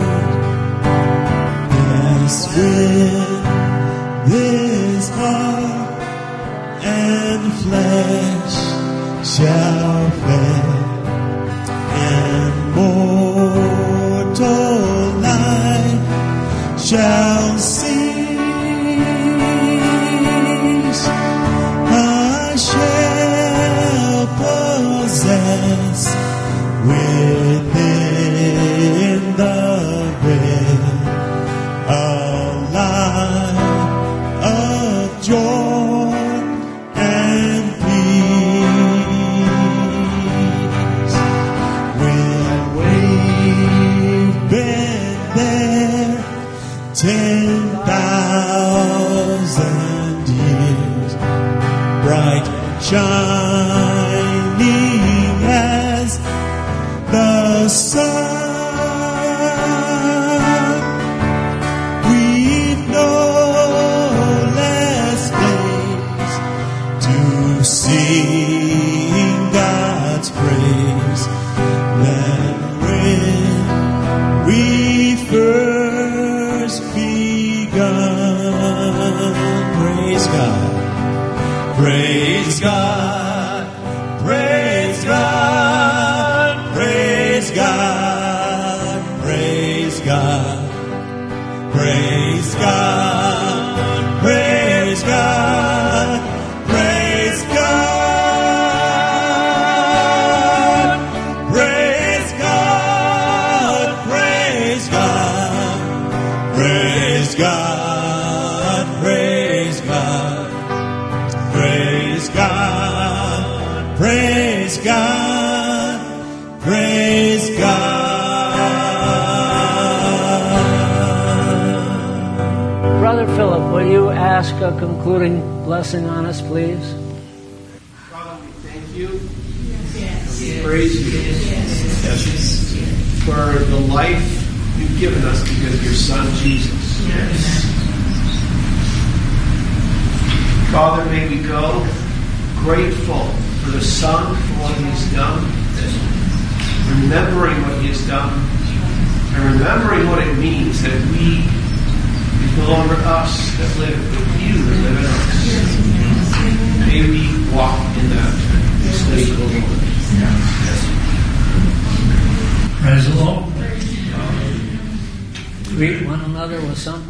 Speaker 3: Yes, with this heart and flesh shall fail, and mortal life shall cease. I shall possess within the veil a life of joy and peace. When we've been there ten thousand years, bright shining as the sun, we've no less days to sing God's praise than when we first begun. Praise God, praise God, praise God, praise God, praise God, praise God, praise God, praise God. God, praise God, praise God, praise God, praise God.
Speaker 1: Brother Philip, will you ask a concluding blessing on us, please?
Speaker 2: Father, we thank you. Yes. We praise you. Yes. For the life you've given us because of your Son, Jesus. Yes. Father, may we go grateful for the Son, for what he has done, remembering what he has done, and remembering what it means that we, it's no longer us that live, but you that live in us. May we walk in that state of the Lord.
Speaker 4: Praise the Lord.
Speaker 1: Greet one another with something.